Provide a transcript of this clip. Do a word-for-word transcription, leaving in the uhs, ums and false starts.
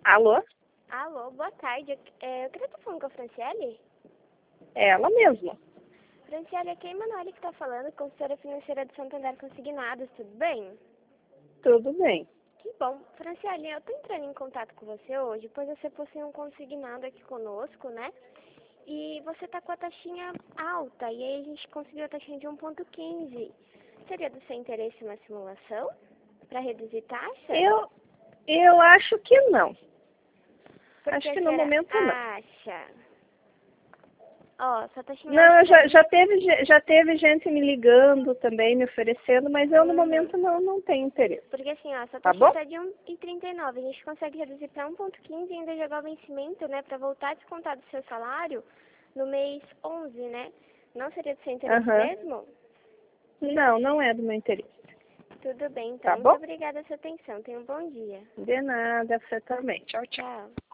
Alô? Alô, boa tarde. É, eu queria estar falando com a Franciele. É ela mesma. Franciele, aqui é a Emanuele que está falando, consultora financeira do Santander Consignados, tudo bem? Tudo bem. Que bom. Franciele, eu estou entrando em contato com você hoje, pois você possui um consignado aqui conosco, né? E você está com a taxinha alta, e aí a gente conseguiu a taxinha de um ponto quinze. Seria do seu interesse uma simulação para reduzir taxa? Eu, eu acho que não. Porque acho a que no senhora momento não. acha... Ó, sua taxinha Não, eu alta... já, já, teve, ge- já teve gente me ligando também, me oferecendo, mas eu no Uhum. momento não, não tenho interesse. Porque assim, ó, sua Tá taxa bom? está de um vírgula trinta e nove. A gente consegue reduzir para um ponto quinze e ainda jogar o vencimento, né? Para voltar a descontar do seu salário no mês onze, né? Não seria do seu interesse Aham. mesmo? Não, não é do meu interesse. Tudo bem, então. Tá Muito bom? obrigada pela sua atenção. Tenha um bom dia. De nada, você também. Tchau, tchau. Tchau.